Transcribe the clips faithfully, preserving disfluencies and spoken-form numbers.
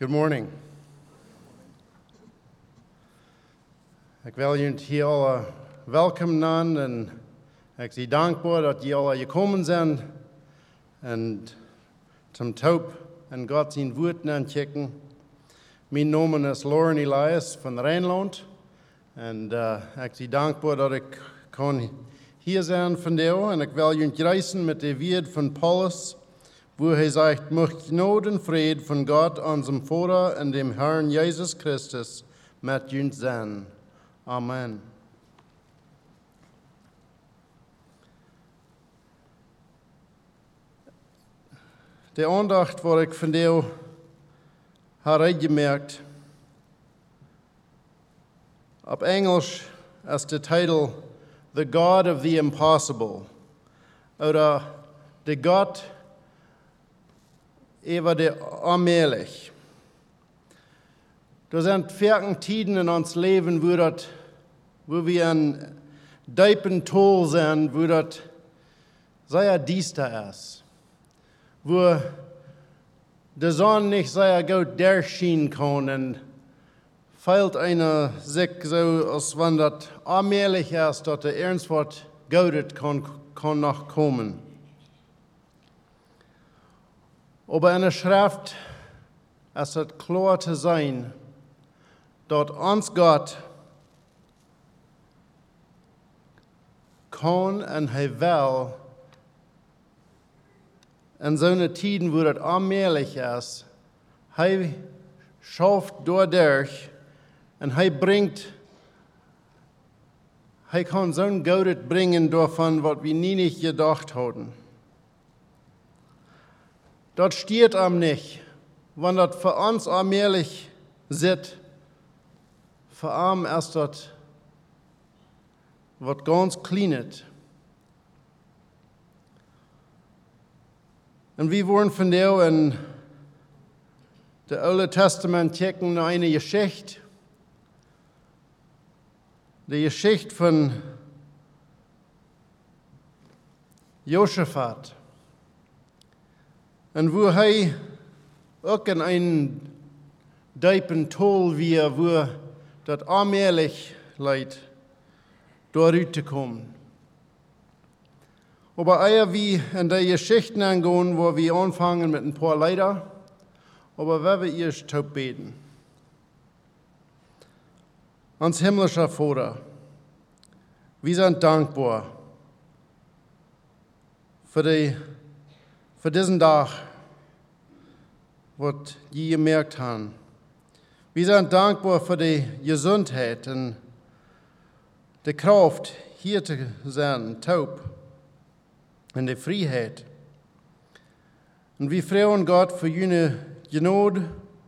Good morning. Ik wil jullie hier alle welkom noemen en ik zie dankbaar dat jullie alle gekomen zijn en zum Taub en God zijn woord aanchecken. Mijn naam is Lauren Elias van Rijnland en uh, ik zie dankbaar dat ik kan hier zijn vandaag en ik wil jullie reizen met de woord van Paulus, wo er sagt, möcht Gnade und Friede von Gott, unserem Vater und dem Herrn Jesus Christus mit uns sein. Amen. Die Andacht, wo ich von dir hereingemerkt, auf Englisch ist der Titel The God of the Impossible oder der Gott über der allmählich. Da sind vierten Tiden in uns Leben, wo, dat, wo wir ein tiefen Tal sind, wo das sehr düster ist. Wo die Sonne nicht sehr gut durchschienen kann und fehlt einer sich so, als wenn das allmählich ist, dass der Ernstwort Gott kann, kann noch kommen. Aber in der Schrift ist es klar zu sein, dass uns Gott kann und er will in so einer Zeit, wo das allmählich ist, er schafft dadurch und er bringt, er kann so ein Gott bringen davon, was wir nie nicht gedacht hatten. Das steht am nicht, wenn das für uns allmählich sitzt, für arm ist das, was ganz kleines. Und wir wollen von der in der Alten Testament checken eine Geschichte, die Geschichte von Josaphat. Und wo er auch in einen tiefen Tal war, wo das allmählich leid, dort kommen. Aber eher wie in der Geschichten angehen, wo wir anfangen mit ein paar Leiter, aber wenn wir erst taub beten. Uns himmlischer Vater, wir sind dankbar für die Für diesen Tag, was die gemerkt haben. Wir sind dankbar für die Gesundheit und die Kraft, hier zu sein, taub, und die Freiheit. Und wir freuen Gott für jene Gnade,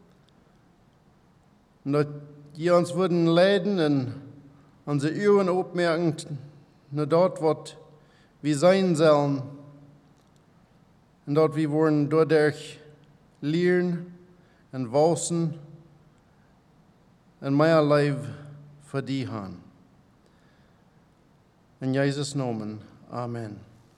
und dass ihr uns würden leiden und unsere Ohren aufmerken, nur dort, was wir sein sollen. Und dort wir wollen dadurch lernen und wachsen und mehr Leben für die haben. In Jesus' Namen. Amen.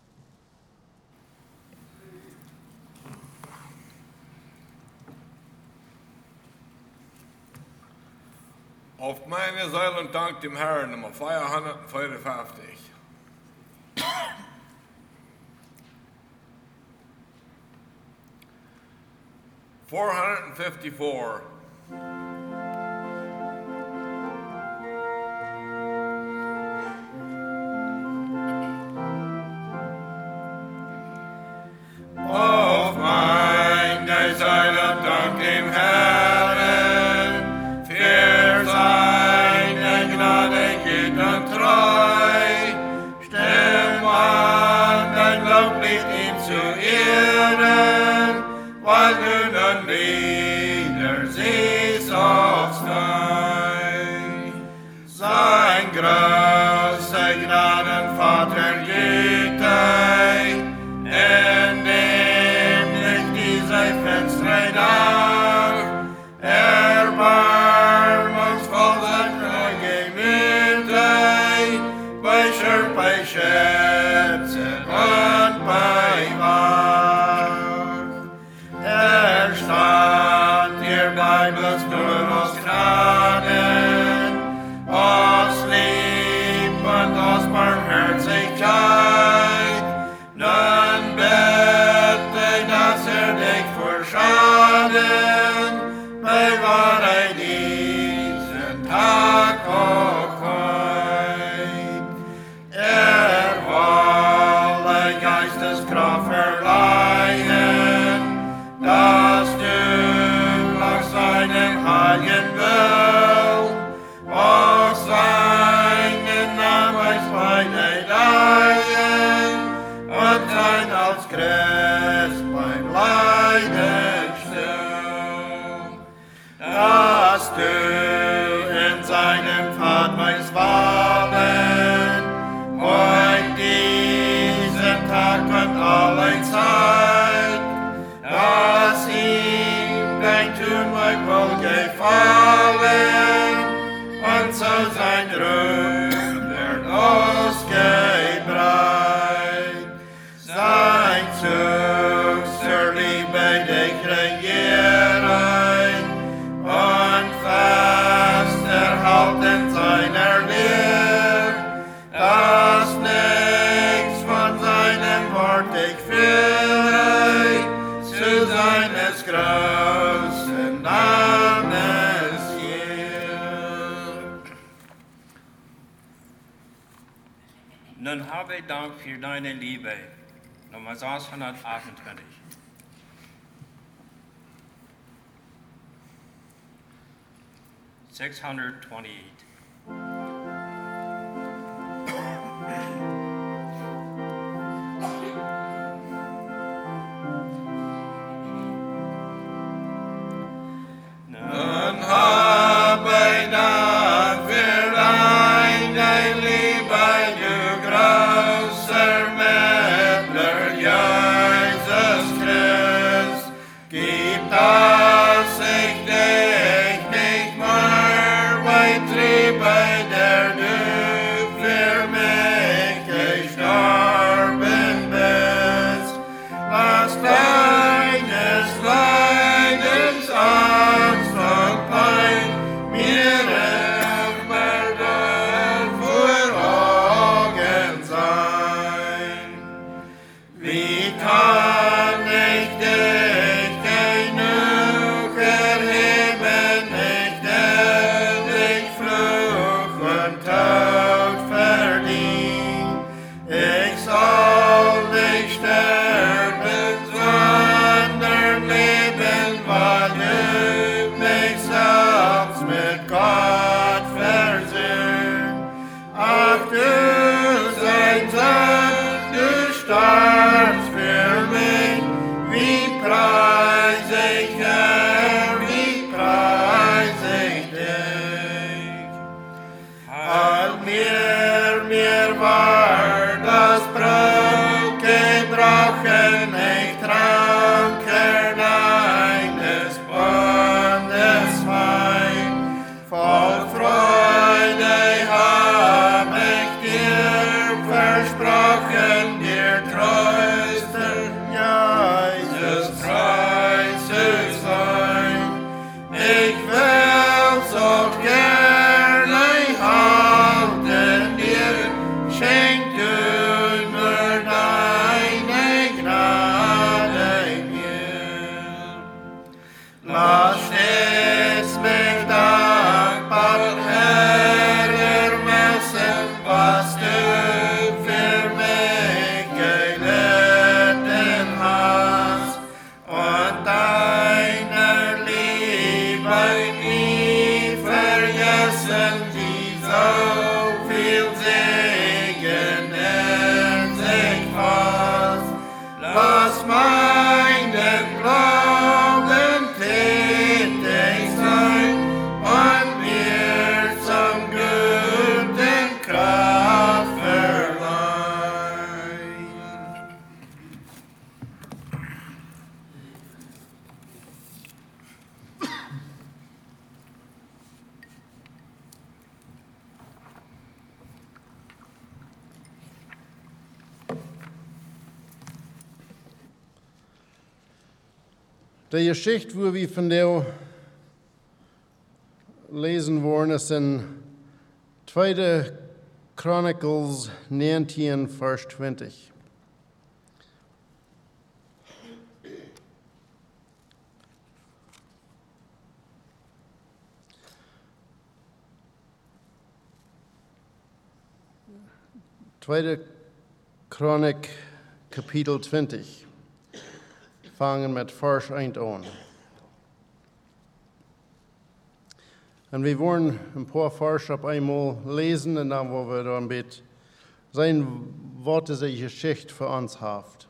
Auf meine Säulen dank dem Herrn, Nummer vierhundertfünfundfünfzig. four hundred fifty-four. Auf meine Seele dank dem Herrn, für seine Gnade geht und treu. Stimm an, dein Loblied ihm zu ehren, weil du nun wieder siehst aufs Neu. Sein großer Gnadenvater Güte, in dem Licht dieser Fenster dar, erbarmungsvoll sein treue Güte, bei Schöpfer, bei Schätze und bei Wahr. Er stand ihr Bijbels door ons graden, ons lief en ons barmherzigkeit, dan bete dat er dich verschaden, bij waarheid diesen Tag auch heut. Er wolle Geisteskraft verleihen, dass du nach seinem heiligen Will aus seinen Namen beneiden und sein als Christ beim Leiden still. Dass du in seinem Pfad weißt wallen, heut diesen Tag und alle Zeit, dass ihm dein Tun euch wohl gefallen und so sein Ruhm wird ausgebreit. Sein Zug zur Liebe dich regieren und fest erhalten seiner Lehre, dass nichts von seinem Wort dich führe, zu seines großen Namens hier. Nun habe ich Dank für deine Liebe. Nummer sechshundertachtundzwanzig. six hundred twenty-eight. Nun habe ich Dank für deine Liebe, du großer Mittler, Jesus Christ. Gib, dass ich dich nicht mehr beitriebe, der du für mich gestorben bist. Lass deines Leidens Angst und Pein mir immer vor Augen sein. Wie kann ich dich genug erheben, nicht denn ich Fluch und Tod verdien? Ich soll nicht sterben, sondern leben, weil du mich selbst mit Gott versöhnt. Ach du sein Sohn, du starbst für mich, wie preis ich Herr, wie preis ich dich. All mir, mir war das Brot gebrochen, ich tranke deines Bundes Wein. Voll Freude hab ich dir versprochen, dir trösten, ja, Jesus treu zu sein. Ich will so gerne halten dir, schenk du nur deine Gnade mir. Lass es mich dankbar ermessen, was du für mich gelitten hast, und deine Liebe nie vergessen, die so viel Segen in sich fasst. Lass meinen Glauben tätig sein und mir zum guten Kraft verleihen. De Geschichte, wo wir von der lesen wollen, ist in Zweite Chronicles neunzehn, Vers zwanzig. Zweite Chronik, Kapitel zwanzig. Fangen mit Vers eins an. Und wir wollen ein paar Verse auf einmal lesen, und dann wollen wir da ein bisschen sein, was diese Geschichte für uns hat.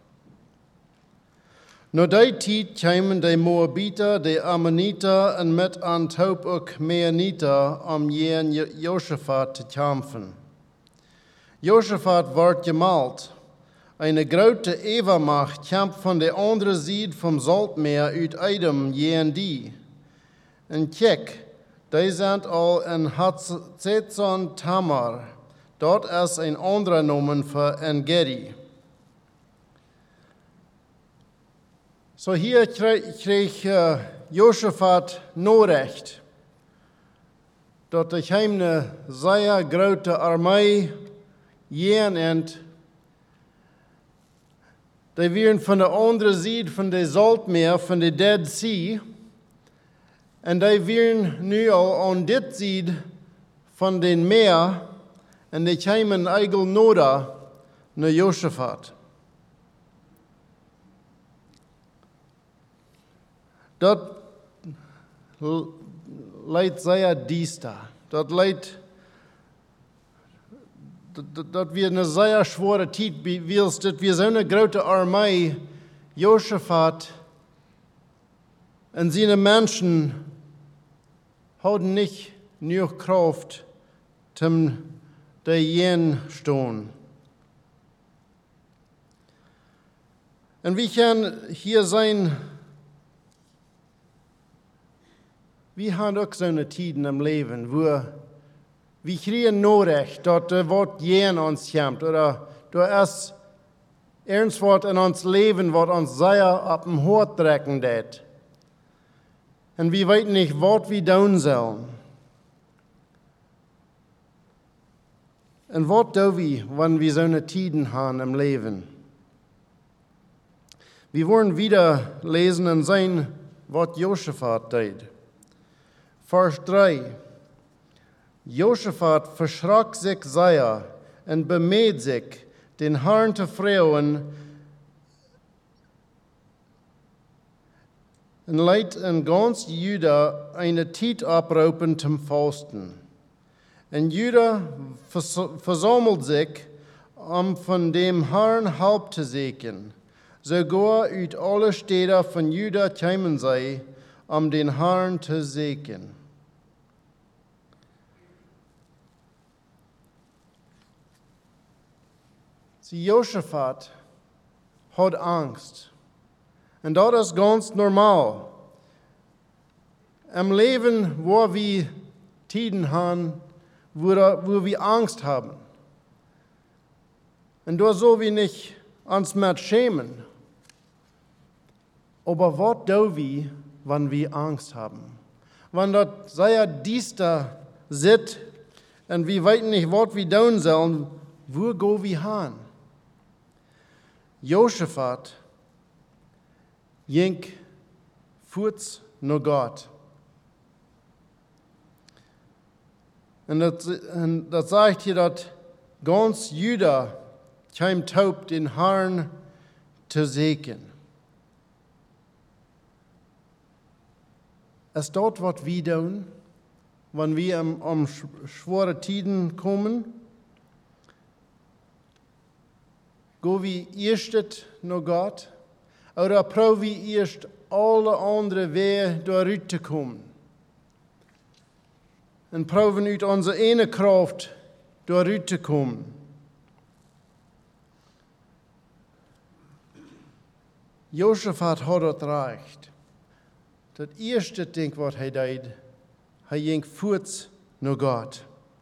Nur die Zeit kamen die Moabiter, die Ammoniter und mit an Taub auch Meoniter, um gegen Josaphat zu kämpfen. Josaphat ward gemalt. Eine große Evermacht kämpft von der anderen Seite vom Saltmeer uit Edom gegen die. Und kijk, die sind al in Hatzezon Tamar. Dort ist ein anderer Name für Engedi. So hier kreeg uh, Josaphat Norecht. Dort ich eine sehr große Armee gehen und die waren von der anderen Seite von der Saltmeer, von der Dead Sea. Und die waren nu al an dit Seite von den Meer. Und die kamen eigentlich noda nach Josaphat. Dort leid sehr diester. Dort leid dat wir eine sehr schwere Zeit, wirst, dass wir so eine große Armee, Josaphat und seine Menschen haben nicht nur Kraft, um dagegen stehen. Und wir können hier sein, wir haben auch so eine Zeit im Leben, wo wir kriegen Nachricht, dass das Wort gegen uns kommt, oder da ist irgendwas in uns Leben, was uns sehr auf den Hut drecken wird. Und wir wissen nicht, was wir tun sollen. Und was tun wir, wenn wir so eine Tiden haben im Leben? Wir wollen wieder lesen und sehen, was Josaphat tat. Vers drei. Josaphat verschrak sich sehr und bemüht sich, den Herrn zu freuen und leitet in ganz Juda eine Zeit abrufen zum Fasten. Und Juda versammelt sich, um von dem Herrn Haupt zu suchen. Sogar aus alle Städte von Juda kämen sie, um den Herrn zu suchen. Sie Josaphat hat Angst. Und das ist ganz normal. Im Leben, wo wir Tiden haben, wo, wo wir Angst haben. Und da soll wir nicht uns mehr schämen. Aber was tun wir, wenn wir Angst haben? Wenn dort sehr diester sitzt und wir wissen nicht, was wir tun sollen, wo gehen wir hin? Josaphat ging fort nach Gott. Und das, und das sagt hier, dass ganz Juda kam taub, den Herrn zu suchen. Ist dort, was wir tun, wenn wir um, um schwere Tiden kommen? Gehen wir erst nach Gott? Oder probieren wir erst alle anderen Wege da zu kommen? Und probieren uit unsere eine Kraft da zu kommen? Josaphat hat das recht. Das erste Ding, was er tat, er ging fort nach Gott.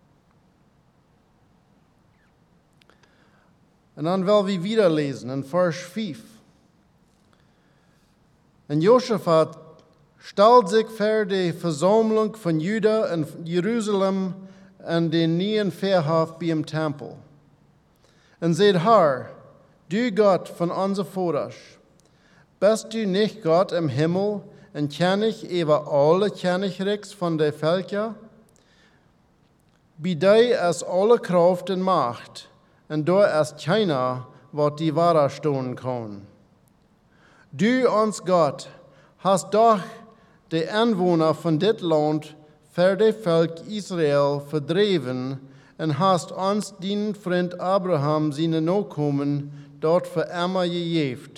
Und dann wollen wir wieder lesen in Vers fünf. Und Josaphat stellt sich vor die Versammlung von Juda und Jerusalem an den neuen Verhof beim Tempel. Und sagt, Herr, du Gott von unser Vordersch, bist du nicht Gott im Himmel und König über alle Königreichs von den Völkern? Bei dir ist alle Kraft und Macht, und da ist keiner, was die Wahre stehen kann. Du, uns Gott, hast doch die Einwohner von dit Land für das Volk Israel verdreven und hast uns deinen Freund Abraham seine Nachkommen dort für immer gegeben.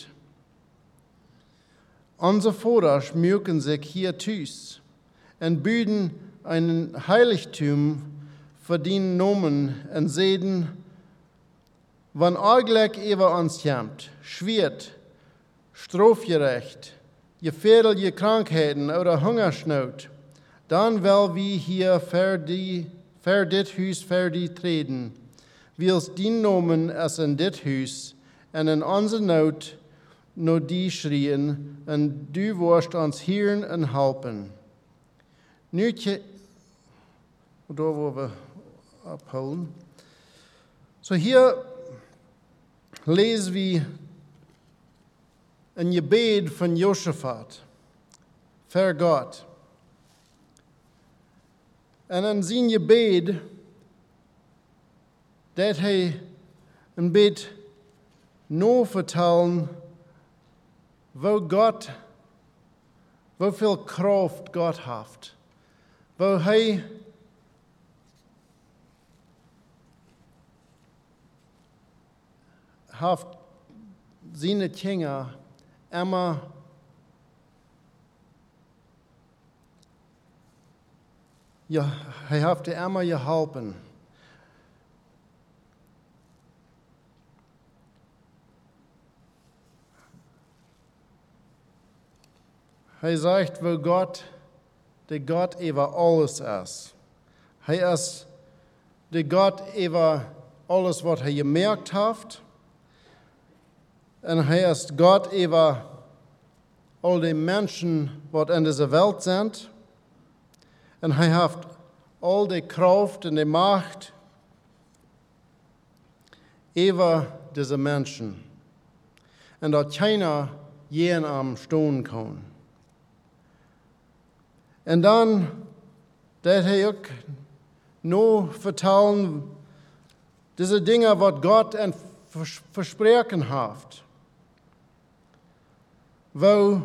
Unsere Väter schmücken sich hier tüß und bieten ein Heiligtum für den Namen und sagen, wenn Augenblick über uns kommt, schwert, strafgerecht, gefährliche Krankheiten oder Hungersnot, dann will wir hier für, die, für dit Haus für die treten. Wils den Namen es in dit Haus und in unserer Not nur die schrien, und du wirst uns hören und helfen. Nu, da wo wir abholen. So hier lesen wir ein Gebet von Josaphat für Gott. Und in sein Gebet, dat er ein Bett nur vertellen, wo Gott, wo viel Kraft Gott hat, wo er hat seine Kinder immer ja, er hat immer geholfen. Er sagt, wo Gott, der Gott über alles ist. Er ist der Gott über alles, was er gemerkt hat. Und er ist Gott über all die Menschen, die in dieser Welt sind. Und er hat all die Kraft und die Macht über diese Menschen. Und dass keiner jeden am stehen kann. Und dann, dass er auch nur vertellen, diese Dinge, was Gott ein Versprechen hat. Wo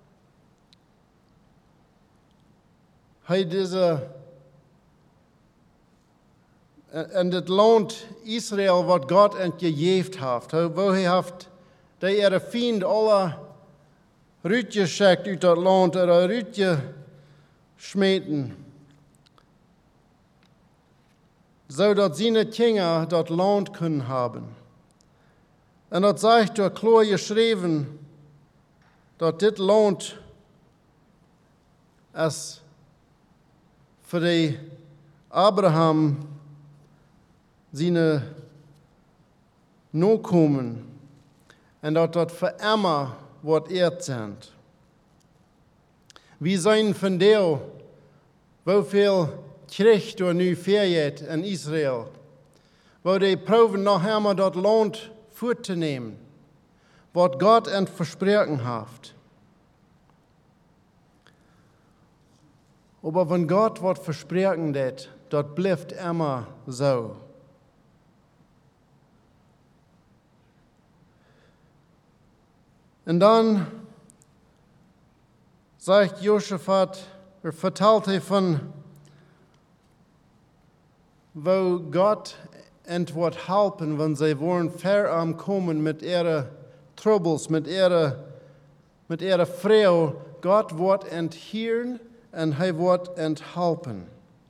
er diese, in das Land Israel, was Gott entgegeben hat, wo er hat, der ihre Feind alle rausgeschickt aus das Land oder rausgeschmissen, so dass seine Kinder das Land können haben. Und das sagt er klar geschrieben, dass das Land es für die Abraham seine Nachkommen und dass das für immer wird erd sind. Wir sehen von der, wie viel Krieg da nu fährt in Israel, wo die proben noch einmal das Land vorzunehmen, was Gott ein Versprechen hat. Aber wenn Gott was versprechen hat, das bleibt immer so. Und dann sagt Josaphat, er vertelt er von, wo Gott entwort helfen, wenn sie wollen verarm kommen mit ihren Troubles, mit ihrer, mit ihrer Frau. Gott wird enthören und er wird enthelpen.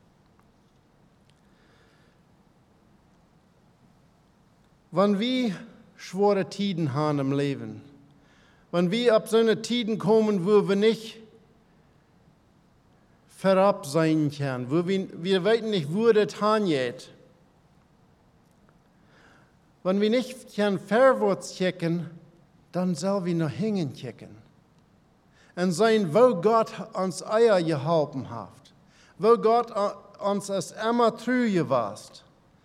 Wenn wir schwere Tiden haben im Leben, wenn wir ab so eine Tiden kommen, wo wir nicht verab sein können, wo wir, wir wissen nicht, wo das hingeht, wenn wir nicht vorwärts checken, dann sollen wir noch hängen checken. und sein, wo Gott uns Eier geholfen hat, wo Gott uns es immer treu gewast.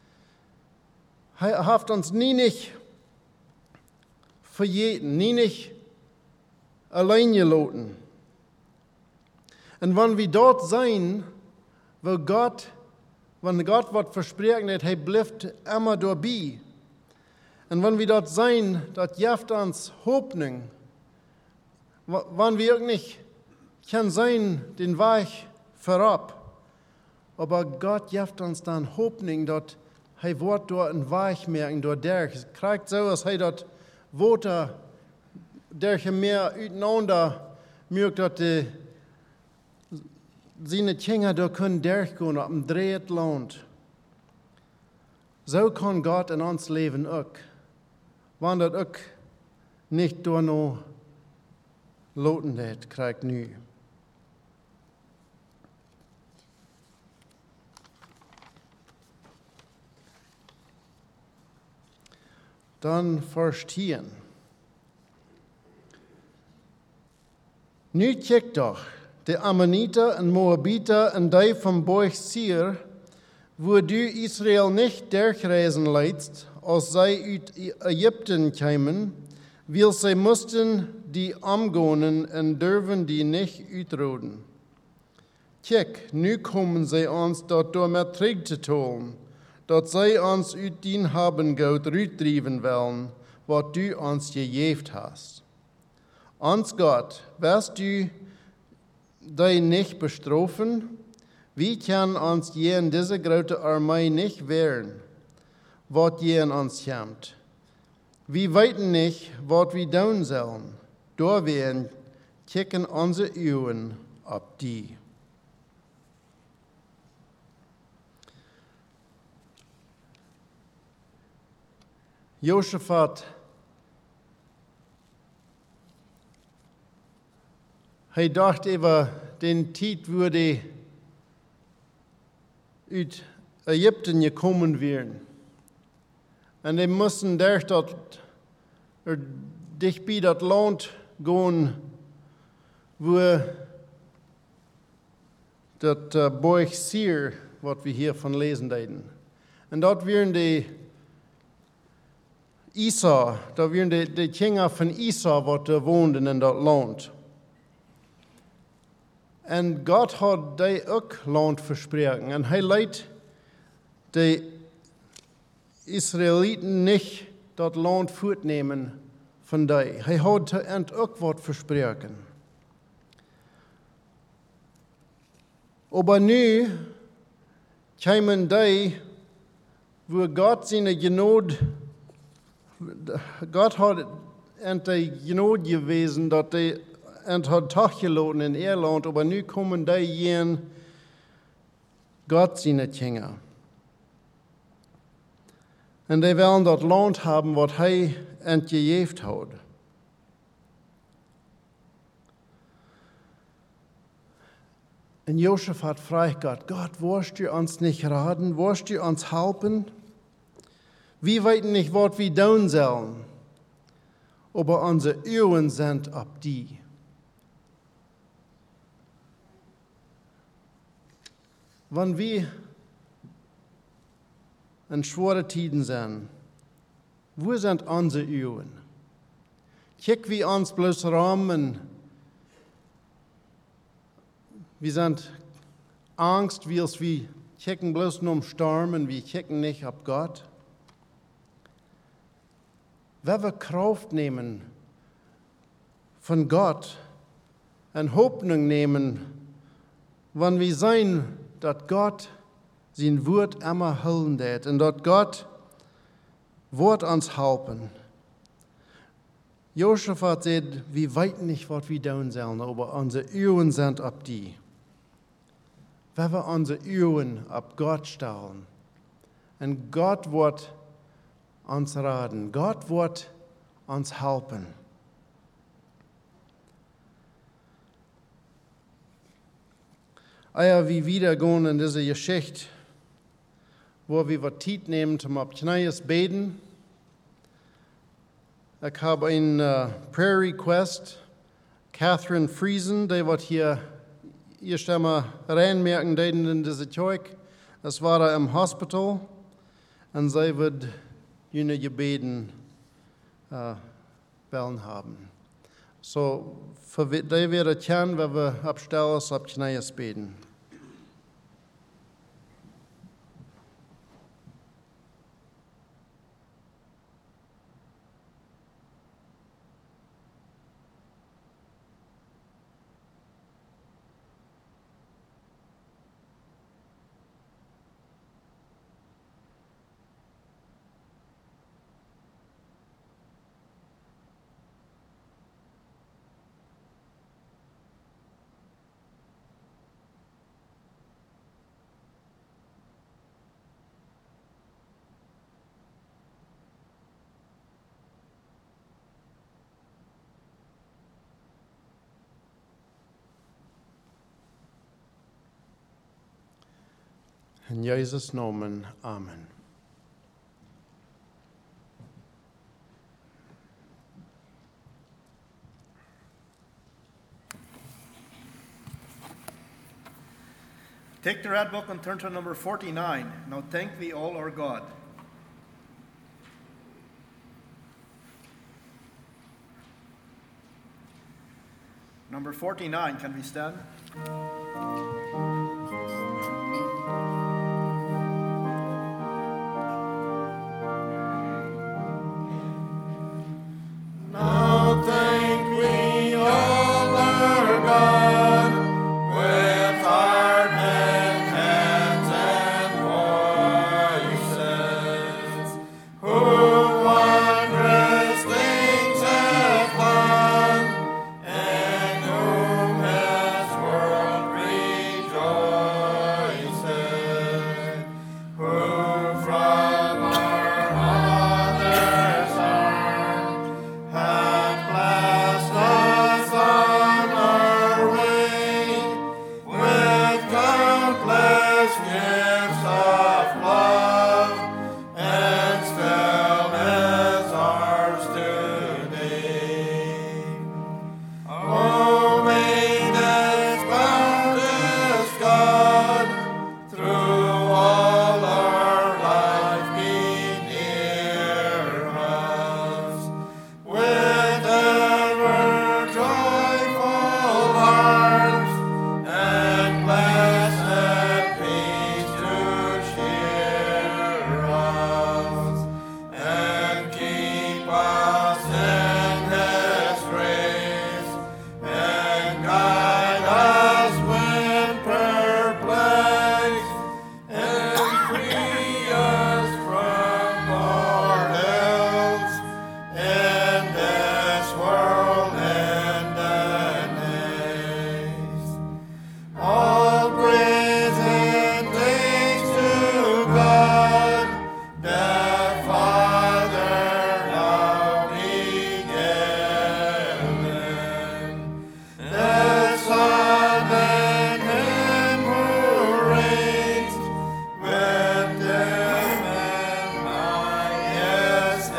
Er hat uns nie nicht verjeten, nie nicht allein gelassen. Und wenn wir dort sein, wo Gott, wenn Gott was versprochen hat, er bleibt immer dabei. Und wenn wir dort sein, das gibt uns Hoffnung. Wenn wir nicht kann sein, den Weg vorab, aber Gott gibt uns dann Hoffnung, dass er wird dort einen Weg merken, dort der. Es kriegt so, als er dort Worte, der mehr miteinander merkt, dass die seine Kinder da können durchgehen auf dem dreht Land. So kann Gott in uns leben auch. Wenn das auch nicht durch noch loten hat, kriegt nu. Dann verstehen. Nu check doch. De Ammoniter en Moabiter en die vom Berg Seir, wo du Israel nicht durchreisen leidst, als sie uit Ägypten kämen, weil sie mussten die umgehen und dürfen die nicht uitroden. Kijk, nu kommen sie uns dort door met terug te tolen, dat sie uns uit dien haben goud uitdrieven wollen, wat du uns gegeven hast. Ons Gott, wirst du die nicht bestrafen? Wie kann uns je in diese große Armee nicht wehren, was je in uns kommt? Wir weiten nicht, was wir tun sollen. Da werden kicken unsere Augen ab die. Josaphat, hij dacht über den Zeit, wo die uit Ägypten gekommen wären. Und die mussten durch das, er dicht bei das Land gehen, wo das uh, Berg Seir, was wir hier von lesen daten. Und dort wären die Esau, da wären die, die Kinder von Esau, was da wohnten in das Land. Und Gott hat die auch Land versprochen. Und er lässt die Israeliten nicht das Land fortnehmen von die. Er hat auch was versprochen. Aber nu kommen die, wo Gott seine Gnade, Gott hat die Gnade gewesen, dass die und hat Tachgeloten in Irland, aber nu kommen die jen Gott seine Kinder. Und die wollen das Land haben, was er entgegeben hat. Und Josaphat fragt Gott, Gott, wirst du uns nicht raten, wirst du uns helfen? Wir wissen nicht, was wir tun sollen, aber unsere Augen sind ab die. Wenn wir in schwere Tiden sind, wo sind unsere Augen? Kick wir uns bloß rum, wir sind Angst, weil wir kicken bloß nur um Sturm und wir kicken nicht auf Gott. Wenn wir Kraft nehmen von Gott und Hoffnung nehmen, wenn wir sein, dass Gott sein Wort immer halten wird und dass Gott wird uns helfen. Josaphat sagt, wir wissen nicht, was wir tun sollen, aber unsere Augen sind ab die. Wenn wir unsere Augen ab Gott stellen und Gott wird uns raten, Gott wird uns helfen. Eier wie wieder gehen in diese Geschichte, wo wir was Zeit nehmen zum auf Knies beten. Ich habe einen uh, Prayer Request Catherine Friesen, die wird hier erst einmal reinmerken, denen in diese Zeug. Das war da im Hospital. Und sie wird jene gebeten äh, bellen haben. So, für die wäre es gern, wenn wir abstellen, ab Knäes beten. In Jesus' Namen, Amen. Take the red book and turn to number forty-nine. Now thank thee, all our God. Number forty-nine, can we stand? Now thank we all our God with heart and hands and voices, who wondrous things hath done, and whom his world rejoices, who from our mother's arm hath blessed us on our way with countless gifts of love, and still is ours today. Oh, may this boundless God through all our life be near us, with ever joyful hearts and blessed peace to cheer us, and keep us in His grace, and guide us when perplexed, and free us from our ills in this world and the next. All praise and thanks to God, the Father lovely given, the Son and Him who reigns with them in highest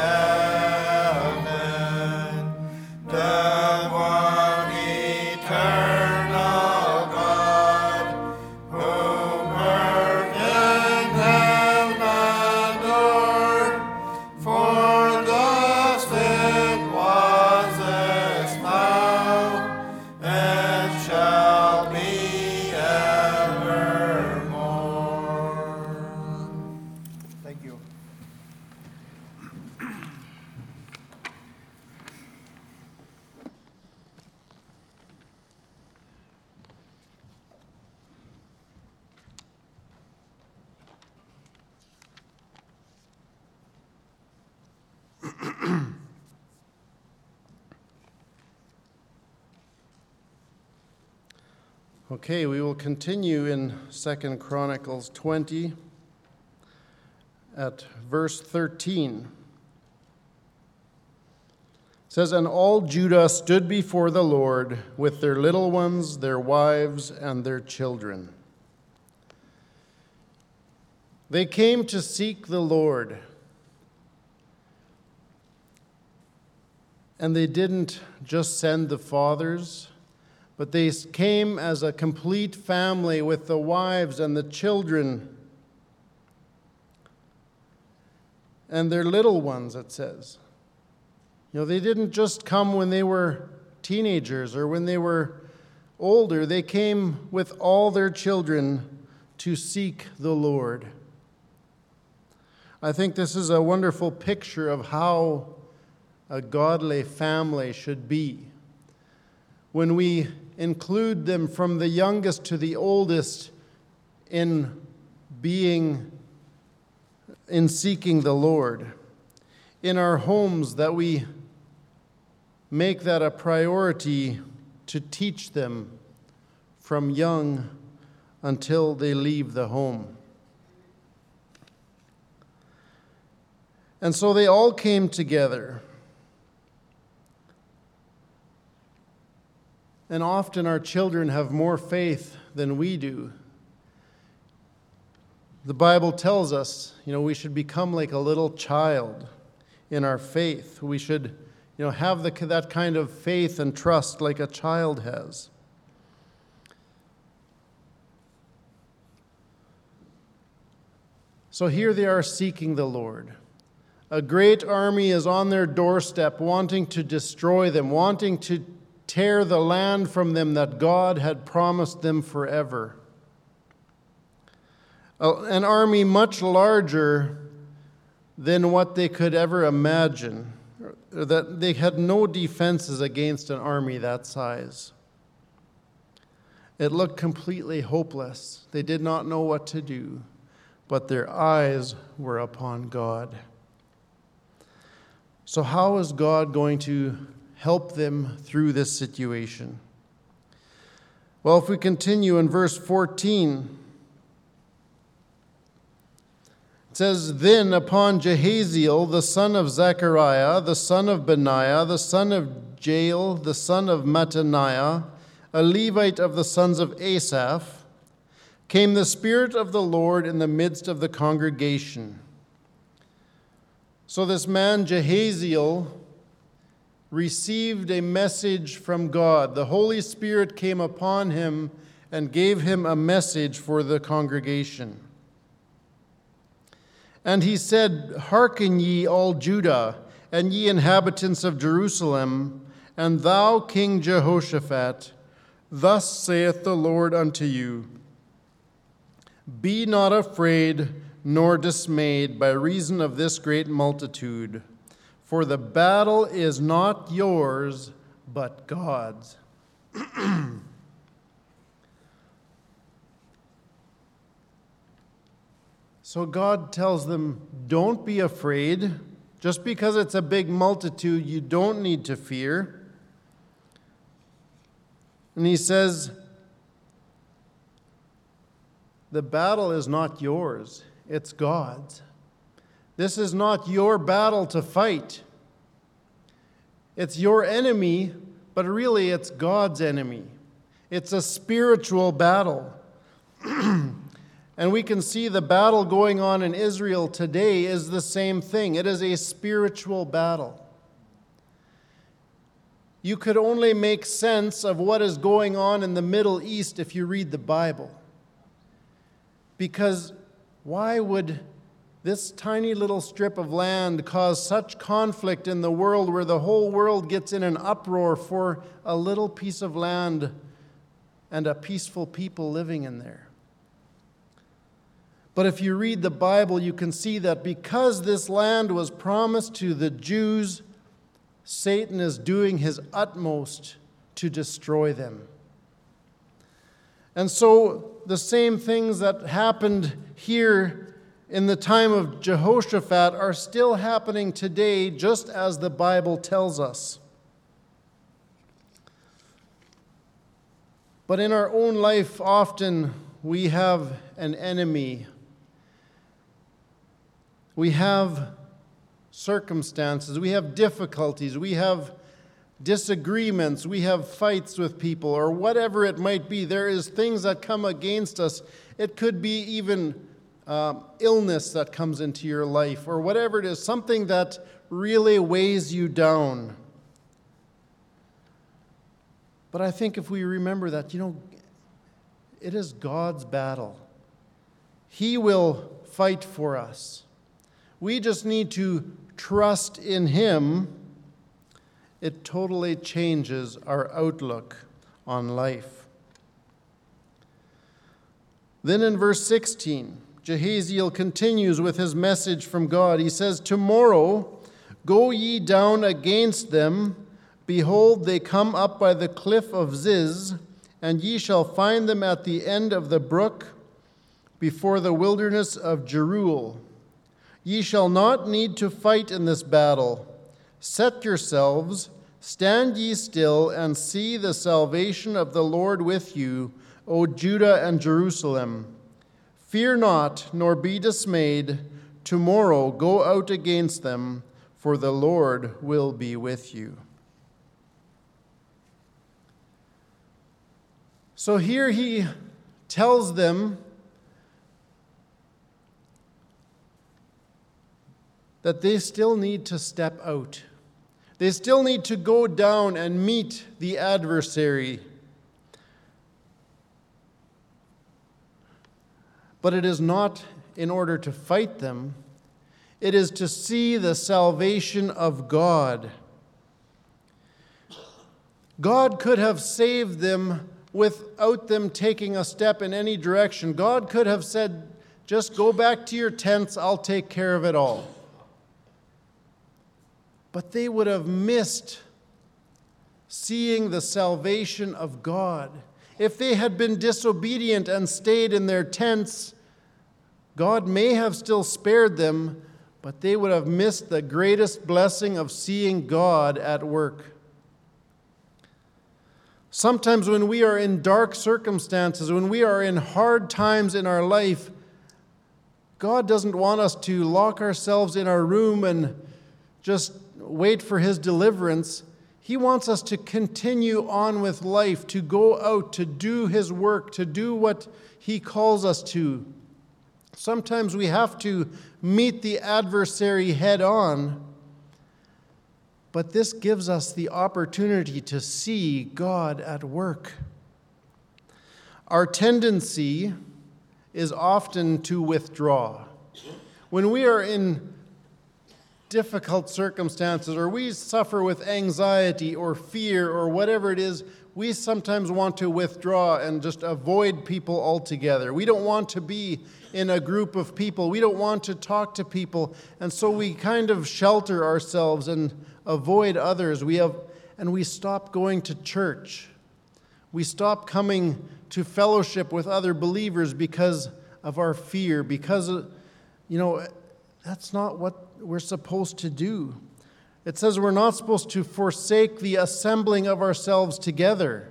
heaven, the one eternal God, whom earth and heaven adore. For thus it was, is now, and shall be evermore. Thank you. Okay, we will continue in Second Chronicles twenty at verse thirteen. It says, "And all Judah stood before the Lord with their little ones, their wives, and their children. They came to seek the Lord. And they didn't just send the fathers, but they came as a complete family with the wives and the children and their little ones, it says. You know, they didn't just come when they were teenagers or when they were older. They came with all their children to seek the Lord. I think this is a wonderful picture of how a godly family should be. When we include them from the youngest to the oldest in being, in seeking the Lord. In our homes, that we make that a priority to teach them from young until they leave the home. And so they all came together. And often our children have more faith than we do. The Bible tells us, you know, we should become like a little child in our faith. We should, you know, have the, that kind of faith and trust like a child has. So here they are seeking the Lord. A great army is on their doorstep, wanting to destroy them, wanting to tear the land from them that God had promised them forever. An army much larger than what they could ever imagine, that they had no defenses against an army that size. It looked completely hopeless. They did not know what to do, but their eyes were upon God. So how is God going to help them through this situation? Well, if we continue in verse fourteen, it says, Then upon Jehaziel, the son of Zechariah, the son of Benaiah, the son of Jael, the son of Mattaniah, a Levite of the sons of Asaph, came the Spirit of the Lord in the midst of the congregation. So this man Jehaziel received a message from God. The Holy Spirit came upon him and gave him a message for the congregation. And he said, Hearken ye, all Judah, and ye inhabitants of Jerusalem, and thou, King Jehoshaphat, thus saith the Lord unto you, Be not afraid nor dismayed by reason of this great multitude, for the battle is not yours, but God's. So God tells them, don't be afraid. Just because it's a big multitude, you don't need to fear. And he says, the battle is not yours, it's God's. This is not your battle to fight. It's your enemy, but really it's God's enemy. It's a spiritual battle. And we can see the battle going on in Israel today is the same thing. It is a spiritual battle. You could only make sense of what is going on in the Middle East if you read the Bible. Because why would this tiny little strip of land cause such conflict in the world where the whole world gets in an uproar for a little piece of land and a peaceful people living in there? But if you read the Bible, you can see that because this land was promised to the Jews, Satan is doing his utmost to destroy them. And so the same things that happened here in the time of Jehoshaphat are still happening today, just as the Bible tells us. But in our own life, often we have an enemy. We have circumstances, we have difficulties, we have disagreements, we have fights with people, or whatever it might be. There is things that come against us. It could be even uh, illness that comes into your life, or whatever it is, something that really weighs you down. But I think if we remember that, you know, it is God's battle. He will fight for us. We just need to trust in Him. It totally changes our outlook on life. Then in verse sixteen, Jehaziel continues with his message from God. He says, "Tomorrow go ye down against them. Behold, they come up by the cliff of Ziz, and ye shall find them at the end of the brook, before the wilderness of Jeruel. Ye shall not need to fight in this battle. Set yourselves, stand ye still, and see the salvation of the Lord with you, O Judah and Jerusalem. Fear not, nor be dismayed. Tomorrow go out against them, for the Lord will be with you." So here he tells them that they still need to step out. They still need to go down and meet the adversary. But it is not in order to fight them. It is to see the salvation of God. God could have saved them without them taking a step in any direction. God could have said, "Just go back to your tents, I'll take care of it all." But they would have missed seeing the salvation of God. If they had been disobedient and stayed in their tents, God may have still spared them, but they would have missed the greatest blessing of seeing God at work. Sometimes when we are in dark circumstances, when we are in hard times in our life, God doesn't want us to lock ourselves in our room and just wait for His deliverance. He wants us to continue on with life, to go out, to do His work, to do what He calls us to. Sometimes we have to meet the adversary head on, but this gives us the opportunity to see God at work. Our tendency is often to withdraw. When we are in difficult circumstances, or we suffer with anxiety or fear or whatever it is, we sometimes want to withdraw and just avoid people altogether. We don't want to be in a group of people. We don't want to talk to people. And so we kind of shelter ourselves and avoid others. We have, and we stop going to church. We stop coming to fellowship with other believers because of our fear, because, of, you know, that's not what we're supposed to do. It says we're not supposed to forsake the assembling of ourselves together.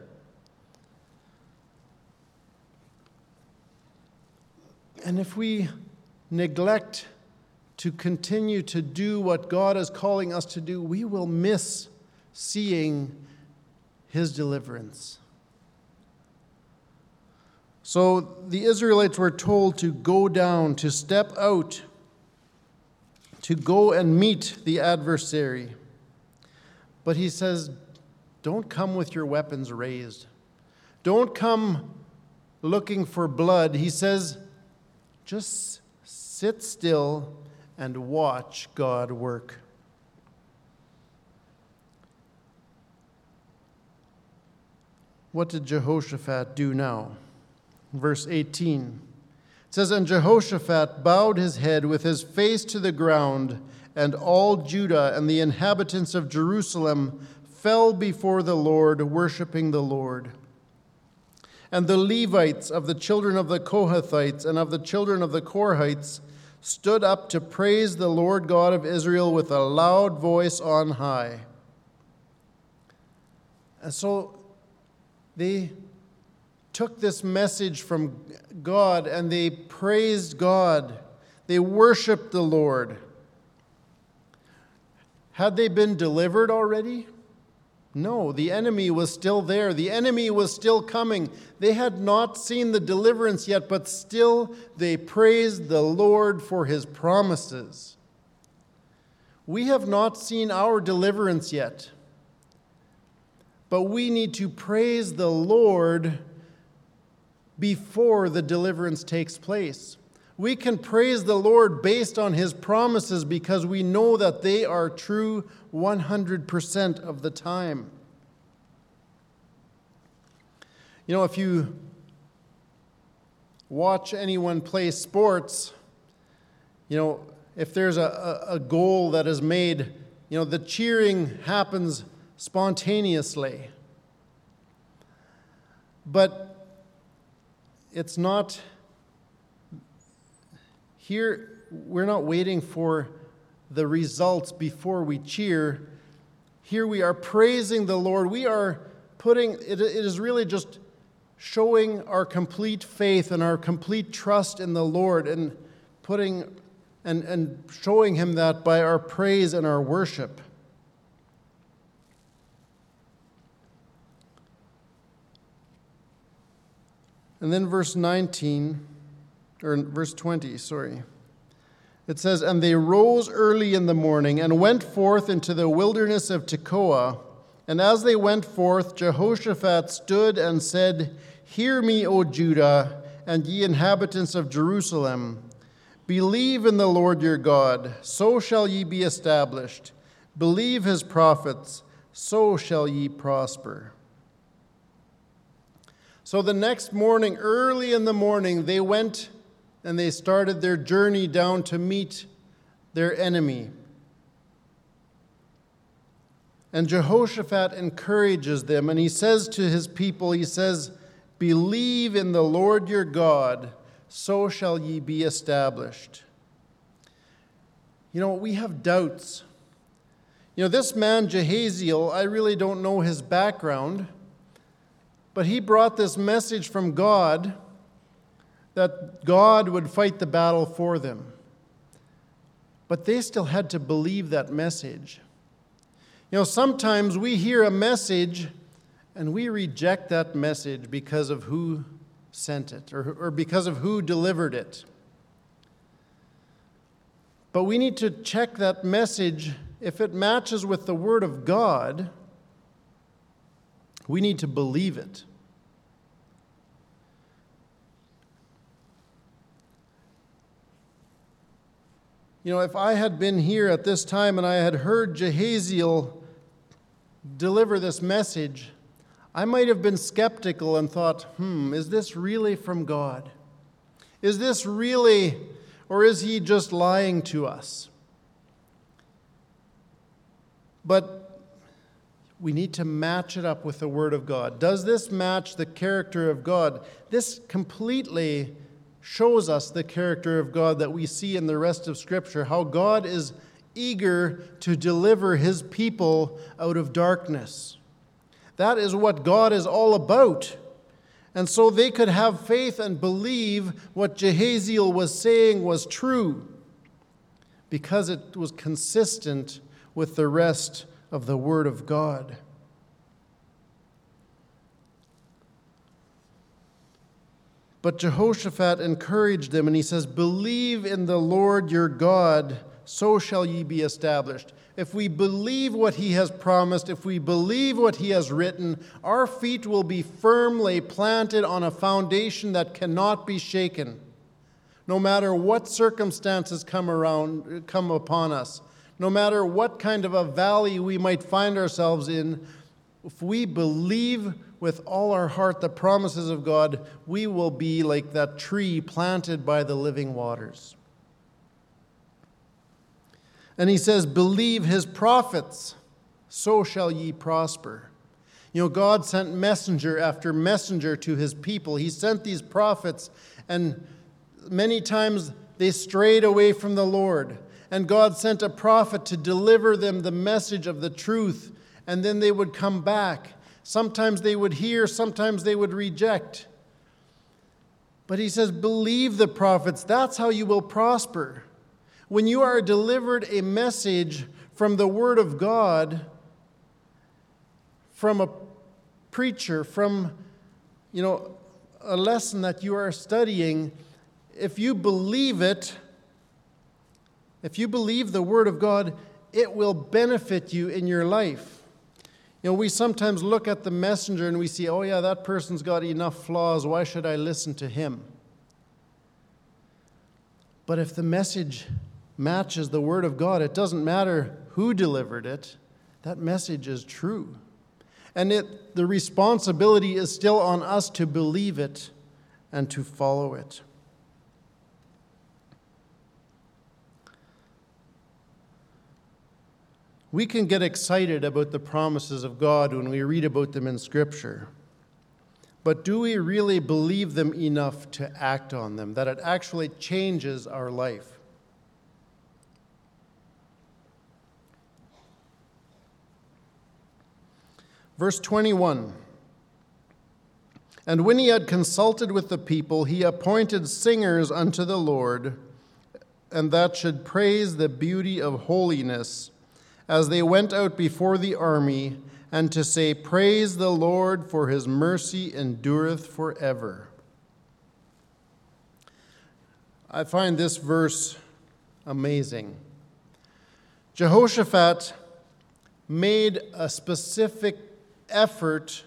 And if we neglect to continue to do what God is calling us to do, we will miss seeing His deliverance. So the Israelites were told to go down, to step out, to go and meet the adversary. But he says, don't come with your weapons raised. Don't come looking for blood. He says, just sit still and watch God work. What did Jehoshaphat do now? Verse eighteen. It says, and Jehoshaphat bowed his head with his face to the ground, and all Judah and the inhabitants of Jerusalem fell before the Lord, worshiping the Lord. And the Levites of the children of the Kohathites and of the children of the Korhites stood up to praise the Lord God of Israel with a loud voice on high. And so they took this message from God and they praised God. They worshiped the Lord. Had they been delivered already? No, the enemy was still there. The enemy was still coming. They had not seen the deliverance yet, but still they praised the Lord for His promises. We have not seen our deliverance yet. but we need to praise the Lord before the deliverance takes place. We can praise the Lord based on His promises because we know that they are true one hundred percent of the time. You know, if you watch anyone play sports, you know, if there's a, a goal that is made, you know, the cheering happens spontaneously. But it's not, here, we're not waiting for the results before we cheer. Here we are praising the Lord. We are putting, it, it is really just showing our complete faith and our complete trust in the Lord and putting and, and showing Him that by our praise and our worship. And then verse nineteen, or verse twenty, sorry. It says, "And they rose early in the morning and went forth into the wilderness of Tekoa. And as they went forth, Jehoshaphat stood and said, Hear me, O Judah, and ye inhabitants of Jerusalem. Believe in the Lord your God, so shall ye be established. Believe his prophets, so shall ye prosper." So the next morning, early in the morning, they went and they started their journey down to meet their enemy. And Jehoshaphat encourages them, and he says to his people, he says, "Believe in the Lord your God, so shall ye be established." You know, we have doubts. You know, this man, Jehaziel, I really don't know his background, but he brought this message from God that God would fight the battle for them. But they still had to believe that message. You know, sometimes we hear a message and we reject that message because of who sent it or, or because of who delivered it. But we need to check that message. If it matches with the Word of God, we need to believe it. You know, if I had been here at this time and I had heard Jehaziel deliver this message, I might have been skeptical and thought, hmm, is this really from God? Is this really, or is he just lying to us? But we need to match it up with the Word of God. Does this match the character of God? This completely shows us the character of God that we see in the rest of Scripture, how God is eager to deliver his people out of darkness. That is what God is all about. And so they could have faith and believe what Jehaziel was saying was true because it was consistent with the rest of the Word of God. But Jehoshaphat encouraged them, and he says, "Believe in the Lord your God, so shall ye be established." If we believe what he has promised, if we believe what he has written, our feet will be firmly planted on a foundation that cannot be shaken. No matter what circumstances come around, come upon us, no matter what kind of a valley we might find ourselves in, if we believe with all our heart the promises of God, we will be like that tree planted by the living waters. And he says, "Believe his prophets, so shall ye prosper." You know, God sent messenger after messenger to his people. He sent these prophets, and many times they strayed away from the Lord. And God sent a prophet to deliver them the message of the truth, and then they would come back. Sometimes they would hear, sometimes they would reject. But he says, believe the prophets. That's how you will prosper. When you are delivered a message from the Word of God, from a preacher, from, you know, a lesson that you are studying, if you believe it, if you believe the Word of God, it will benefit you in your life. You know, we sometimes look at the messenger and we see, oh yeah, that person's got enough flaws. Why should I listen to him? But if the message matches the Word of God, it doesn't matter who delivered it. That message is true. And it, the responsibility is still on us to believe it and to follow it. We can get excited about the promises of God when we read about them in Scripture. But do we really believe them enough to act on them, that it actually changes our life? Verse twenty-one, and when he had consulted with the people, he appointed singers unto the Lord, and that should praise the beauty of holiness, as they went out before the army, and to say, Praise the Lord, for his mercy endureth forever. I find this verse amazing. Jehoshaphat made a specific effort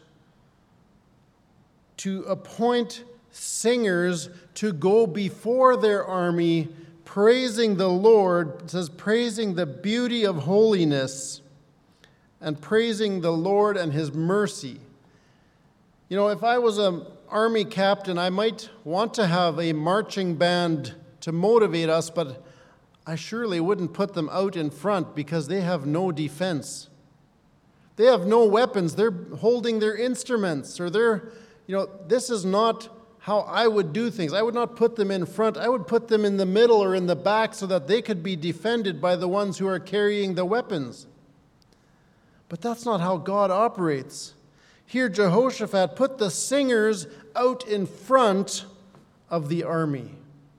to appoint singers to go before their army, praising the Lord. It says, praising the beauty of holiness and praising the Lord and his mercy. You know, if I was an army captain, I might want to have a marching band to motivate us, but I surely wouldn't put them out in front because they have no defense. They have no weapons. They're holding their instruments, or they're, you know, this is not how I would do things. I would not put them in front. I would put them in the middle or in the back so that they could be defended by the ones who are carrying the weapons. But that's not how God operates. Here, Jehoshaphat put the singers out in front of the army.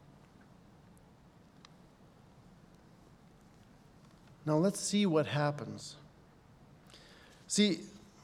Now let's see what happens. See,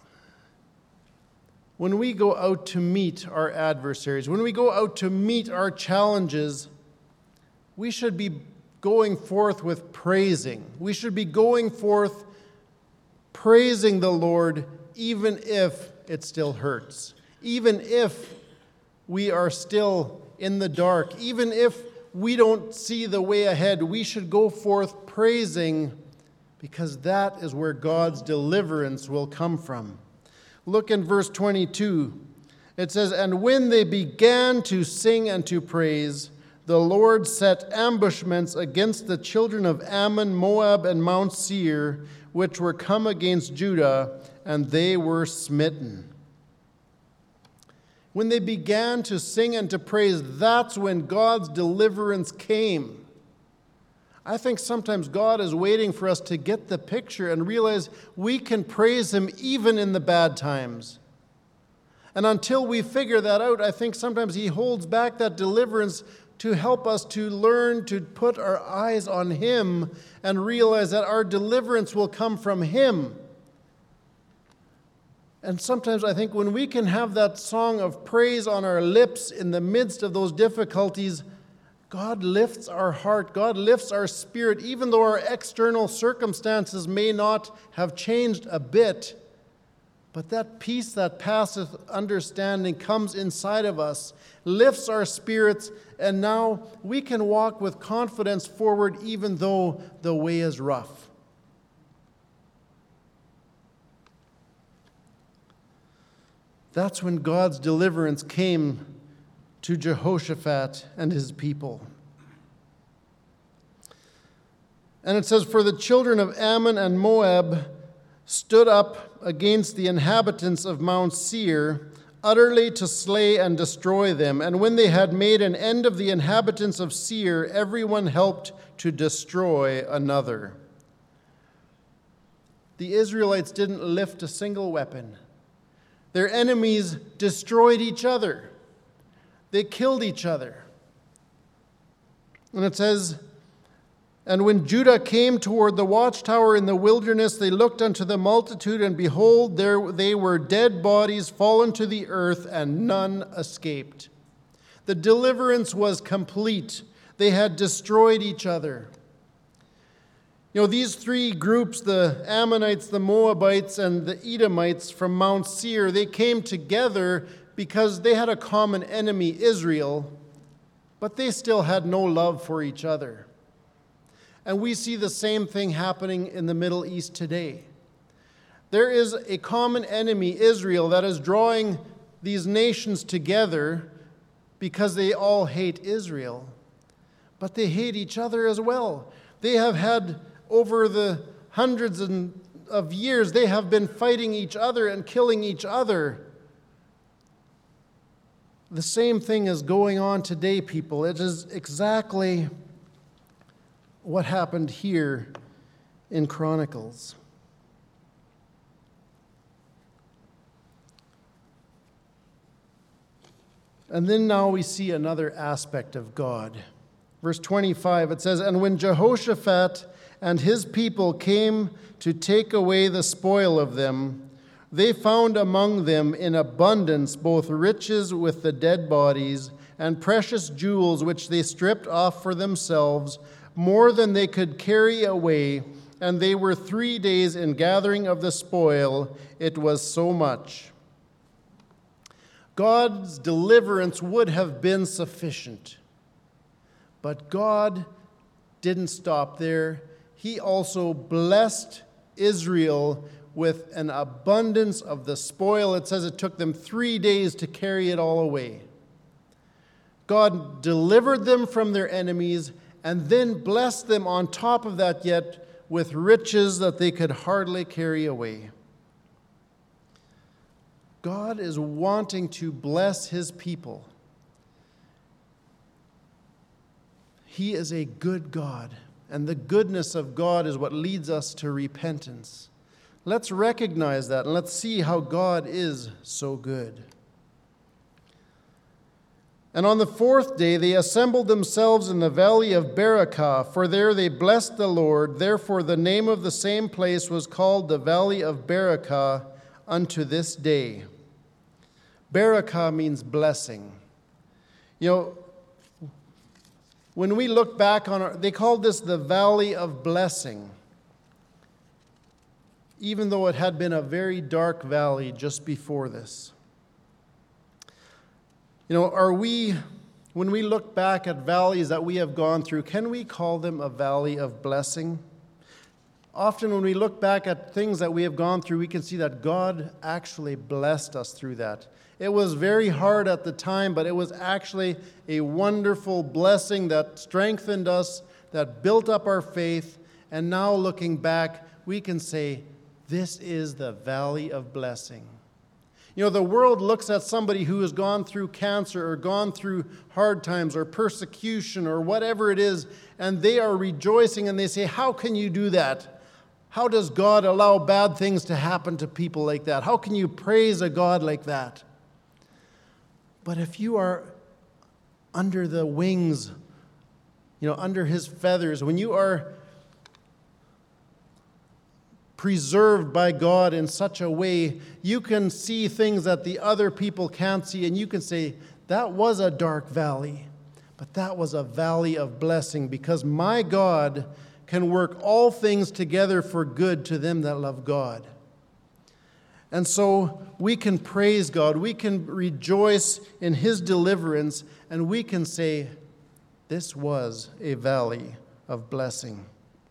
when we go out to meet our adversaries, when we go out to meet our challenges, we should be going forth with praising. We should be going forth praising the Lord, even if it still hurts, even if we are still in the dark, even if we don't see the way ahead. We should go forth praising, because that is where God's deliverance will come from. Look in verse twenty-two. It says, and when they began to sing and to praise, the Lord set ambushments against the children of Ammon, Moab, and Mount Seir, which were come against Judah, and they were smitten. When they began to sing and to praise, that's when God's deliverance came. I think sometimes God is waiting for us to get the picture and realize we can praise him even in the bad times. And until we figure that out, I think sometimes he holds back that deliverance to help us to learn to put our eyes on him and realize that our deliverance will come from him. And sometimes I think when we can have that song of praise on our lips in the midst of those difficulties, God lifts our heart, God lifts our spirit, even though our external circumstances may not have changed a bit. But that peace that passeth understanding comes inside of us, lifts our spirits, and now we can walk with confidence forward even though the way is rough. That's when God's deliverance came to Jehoshaphat and his people. And it says, for the children of Ammon and Moab stood up against the inhabitants of Mount Seir, utterly to slay and destroy them. And when they had made an end of the inhabitants of Seir, everyone helped to destroy another. The Israelites didn't lift a single weapon. Their enemies destroyed each other. They killed each other. And it says, and when Judah came toward the watchtower in the wilderness, they looked unto the multitude, and behold, there they were dead bodies fallen to the earth, and none escaped. The deliverance was complete. They had destroyed each other. You know, these three groups, the Ammonites, the Moabites, and the Edomites from Mount Seir, they came together because they had a common enemy, Israel, but they still had no love for each other. And we see the same thing happening in the Middle East today. There is a common enemy, Israel, that is drawing these nations together because they all hate Israel. But they hate each other as well. They have had, over the hundreds of years, they have been fighting each other and killing each other. The same thing is going on today, people. It is exactly what happened here in Chronicles. And then now we see another aspect of God. Verse twenty-five, it says, "And when Jehoshaphat and his people came to take away the spoil of them, they found among them in abundance both riches with the dead bodies and precious jewels which they stripped off for themselves, more than they could carry away, and they were three days in gathering of the spoil. It was so much." God's deliverance would have been sufficient. But God didn't stop there. He also blessed Israel with an abundance of the spoil. It says it took them three days to carry it all away. God delivered them from their enemies and then blessed them on top of that yet with riches that they could hardly carry away. God is wanting to bless his people. He is a good God, and the goodness of God is what leads us to repentance. Let's recognize that, and let's see how God is so good. "And on the fourth day they assembled themselves in the valley of Berakah, for there they blessed the Lord. Therefore the name of the same place was called the valley of Berakah unto this day." Berakah means blessing. You know, when we look back on our, they called this the valley of blessing, even though it had been a very dark valley just before this. You know, are we, when we look back at valleys that we have gone through, can we call them a valley of blessing? Often when we look back at things that we have gone through, we can see that God actually blessed us through that. It was very hard at the time, but it was actually a wonderful blessing that strengthened us, that built up our faith, and now looking back, we can say, this is the valley of blessing. You know, the world looks at somebody who has gone through cancer or gone through hard times or persecution or whatever it is, and they are rejoicing and they say, how can you do that? How does God allow bad things to happen to people like that? How can you praise a God like that? But if you are under the wings, you know, under his feathers, when you are preserved by God in such a way, you can see things that the other people can't see, and you can say, that was a dark valley, but that was a valley of blessing, because my God can work all things together for good to them that love God. And so we can praise God, we can rejoice in his deliverance, and we can say, this was a valley of blessing.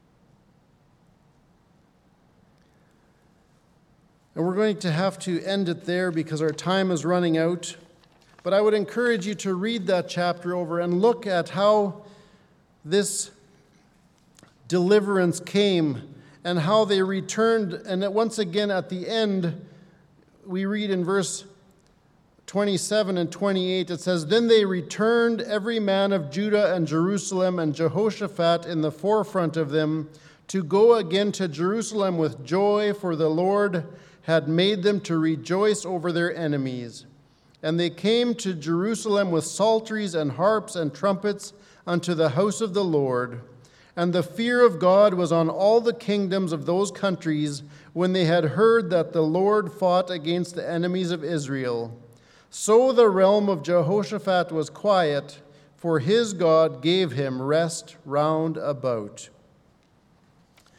And we're going to have to end it there because our time is running out. But I would encourage you to read that chapter over and look at how this deliverance came and how they returned. And that once again at the end, we read in verse twenty-seven and twenty-eight, it says, "Then they returned, every man of Judah and Jerusalem, and Jehoshaphat in the forefront of them, to go again to Jerusalem with joy, for the Lord had made them to rejoice over their enemies. And they came to Jerusalem with psalteries and harps and trumpets unto the house of the Lord. And the fear of God was on all the kingdoms of those countries when they had heard that the Lord fought against the enemies of Israel. So the realm of Jehoshaphat was quiet, for his God gave him rest round about."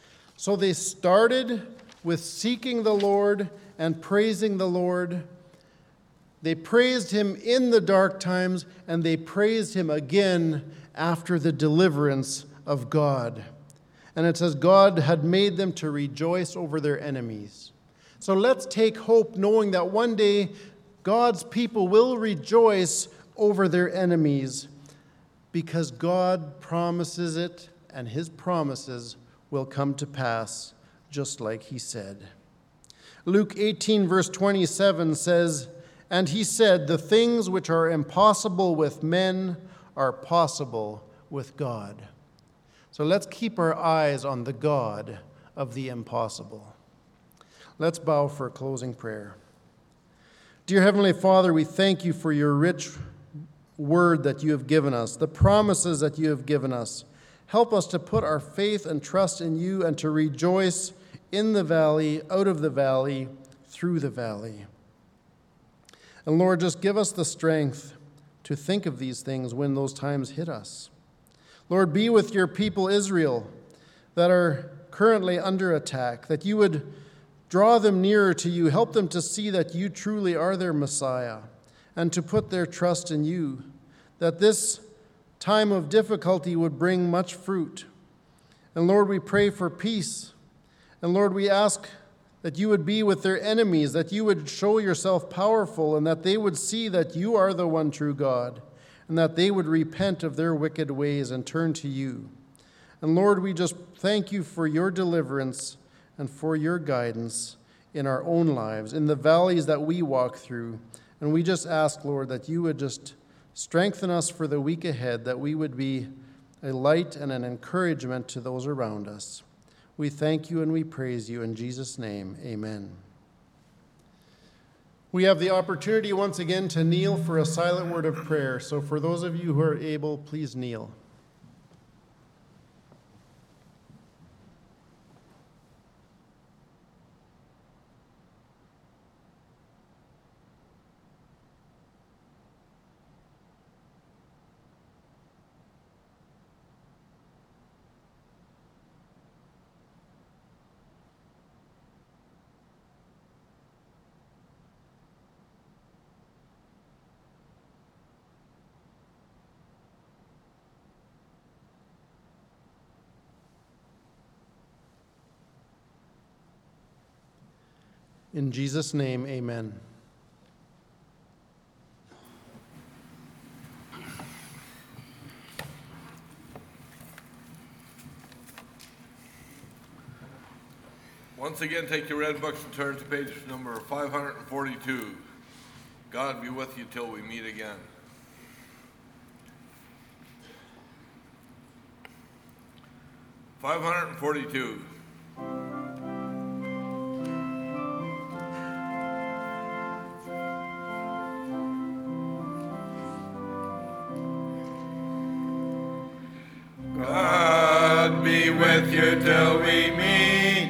So they started with seeking the Lord and praising the Lord. They praised him in the dark times, and they praised him again after the deliverance of God. And it says God had made them to rejoice over their enemies. So let's take hope knowing that one day God's people will rejoice over their enemies because God promises it, and his promises will come to pass just like he said. Luke eighteen, verse twenty-seven says, "And he said, the things which are impossible with men are possible with God." So let's keep our eyes on the God of the impossible. Let's bow for a closing prayer. Dear Heavenly Father, we thank you for your rich word that you have given us, the promises that you have given us. Help us to put our faith and trust in you and to rejoice in the valley, out of the valley, through the valley. And Lord, just give us the strength to think of these things when those times hit us. Lord, be with your people Israel that are currently under attack, that you would draw them nearer to you, help them to see that you truly are their Messiah, and to put their trust in you, that this time of difficulty would bring much fruit. And Lord, we pray for peace. And Lord, we ask that you would be with their enemies, that you would show yourself powerful, and that they would see that you are the one true God, and that they would repent of their wicked ways and turn to you. And Lord, we just thank you for your deliverance and for your guidance in our own lives, in the valleys that we walk through. And we just ask, Lord, that you would just strengthen us for the week ahead, that we would be a light and an encouragement to those around us. We thank you and we praise you in Jesus' name. Amen. We have the opportunity once again to kneel for a silent word of prayer. So for those of you who are able, please kneel. In Jesus' name, amen. Once again, take your red books and turn to page number five hundred forty-two. God be with you till we meet again. five hundred forty-two. God be with you till we meet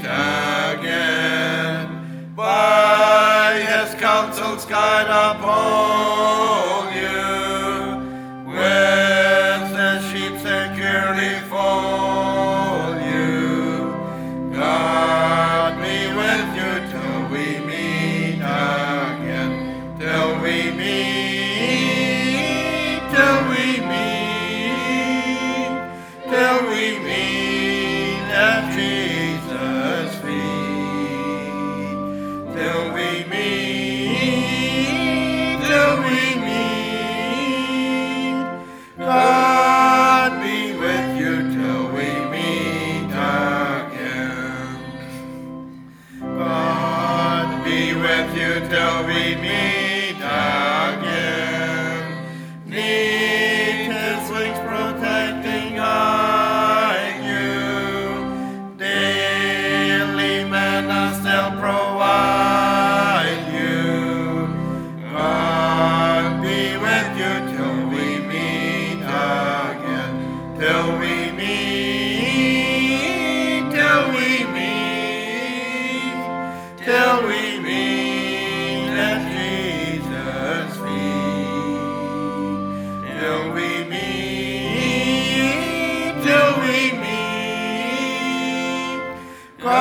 again. By his counsels guide uphold you. With the sheep securely fold you. God be with you till we meet again. Till we meet, till we meet. Till we meet at Jesus' feet. Till we meet, till we meet. God be with you till we meet again. God be with you till we meet again. Neath his wings protecting us. Provide you. God be with you till we meet again. Till we meet, till we meet, till we meet at Jesus' feet. Till we meet, till we meet. God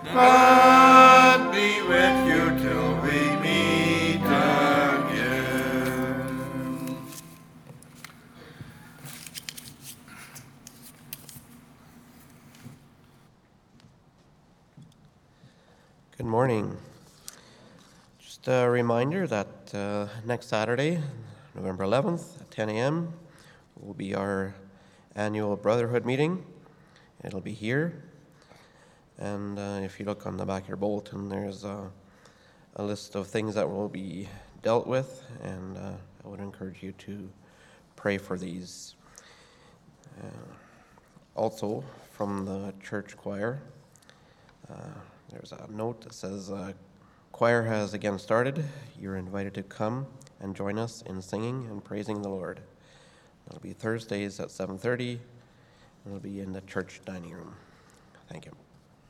God be with you till we meet again. Good morning. Just a reminder that uh, next Saturday, November eleventh at ten a.m., will be our annual Brotherhood meeting. It'll be here. And uh, if you look on the back of your bulletin, there's a, a list of things that will be dealt with, and uh, I would encourage you to pray for these. Uh, also, from the church choir, uh, there's a note that says, uh, choir has again started. You're invited to come and join us in singing and praising the Lord. It'll be Thursdays at seven thirty, and it'll be in the church dining room. Thank you.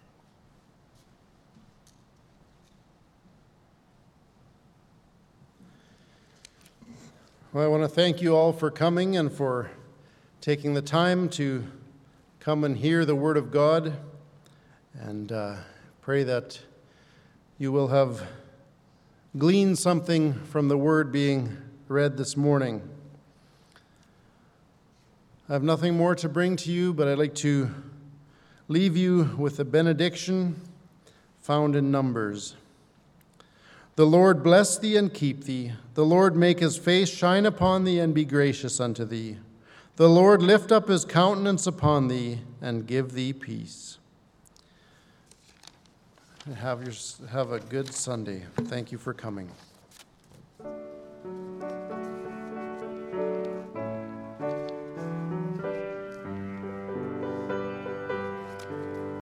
Well, I want to thank you all for coming and for taking the time to come and hear the Word of God, and uh, pray that you will have gleaned something from the Word being read this morning. I have nothing more to bring to you, but I'd like to leave you with a benediction found in Numbers. The Lord bless thee and keep thee. The Lord make his face shine upon thee and be gracious unto thee. The Lord lift up his countenance upon thee and give thee peace. Have, your, have a good Sunday. Thank you for coming.